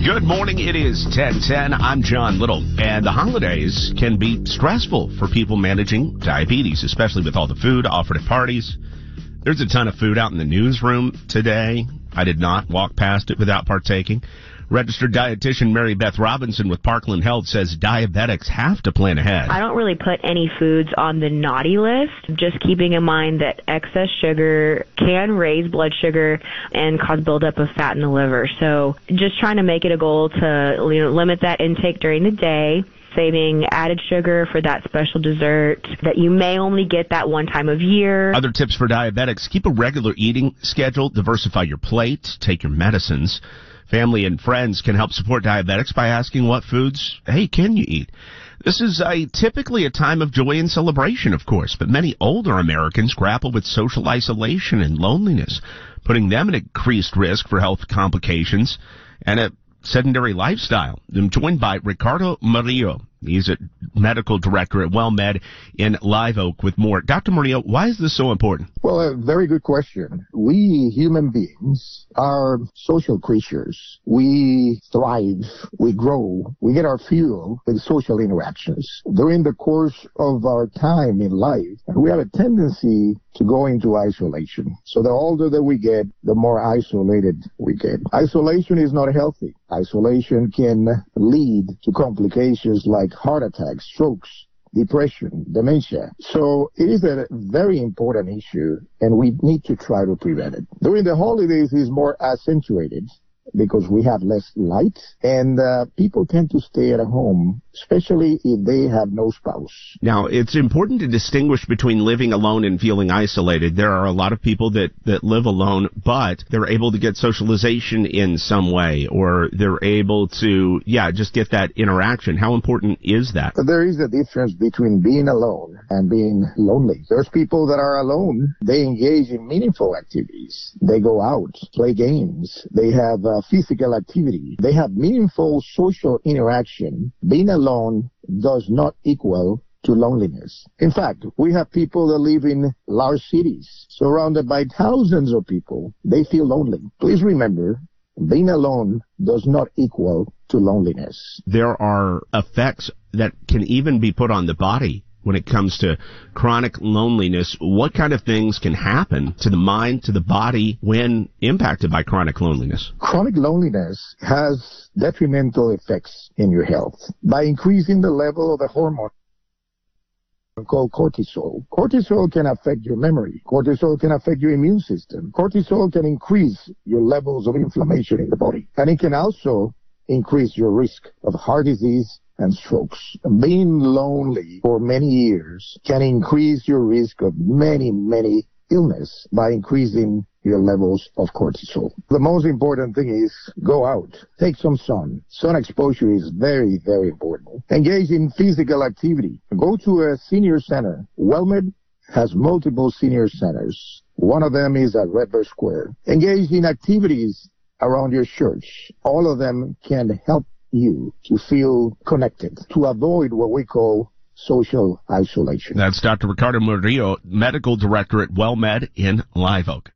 Good morning. It is 10:10. I'm John Little, and the holidays can be stressful for people managing diabetes, especially with all the food offered at parties. There's a ton of food out in the newsroom today. I did not walk past it without partaking. Registered dietitian Mary Beth Robinson with Parkland Health says diabetics have to plan ahead. I don't really put any foods on the naughty list, just keeping in mind that excess sugar can raise blood sugar and cause buildup of fat in the liver. So just trying to make it a goal to limit that intake during the day, saving added sugar for that special dessert that you may only get that one time of year. Other tips for diabetics: keep a regular eating schedule, diversify your plate, take your medicines. Family and friends can help support diabetics by asking what foods, can you eat? This is typically a time of joy and celebration, of course, but many older Americans grapple with social isolation and loneliness, putting them at increased risk for health complications and a sedentary lifestyle. I'm joined by Ricardo Murillo. He's a medical director at WellMed in Live Oak with more. Dr. Murillo, why is this so important? Well, a very good question. We human beings are social creatures. We thrive, we grow, we get our fuel with social interactions. During the course of our time in life, we have a tendency to go into isolation. So the older that we get, the more isolated we get. Isolation is not healthy. Isolation can lead to complications like heart attacks, strokes, depression, dementia. So it is a very important issue, and we need to try to prevent it. During the holidays, it's more accentuated because we have less light, and people tend to stay at home, especially if they have no spouse. Now, it's important to distinguish between living alone and feeling isolated. There are a lot of people that live alone, but they're able to get socialization in some way, or they're able to, just get that interaction. How important is that? There is a difference between being alone and being lonely. There's people that are alone. They engage in meaningful activities. They go out, play games. They have physical activity. They have meaningful social interaction. Being alone does not equal to loneliness. In fact, we have people that live in large cities, surrounded by thousands of people. They feel lonely. Please remember, being alone does not equal to loneliness. There are effects that can even be put on the body when it comes to chronic loneliness. What kind of things can happen to the mind, to the body, when impacted by chronic loneliness? Chronic loneliness has detrimental effects in your health by increasing the level of a hormone called cortisol. Cortisol can affect your memory. Cortisol can affect your immune system. Cortisol can increase your levels of inflammation in the body. And it can also increase your risk of heart disease and strokes. Being lonely for many years can increase your risk of many illness by increasing your levels of cortisol. The most important thing is go out, take some sun. Sun exposure is very, very important. Engage in physical activity. Go to a senior center. WellMed has multiple senior centers. One of them is at Redbird Square. Engage in activities around your church. All of them can help you to feel connected, to avoid what we call social isolation. That's Dr. Ricardo Murillo, medical director at WellMed in Live Oak.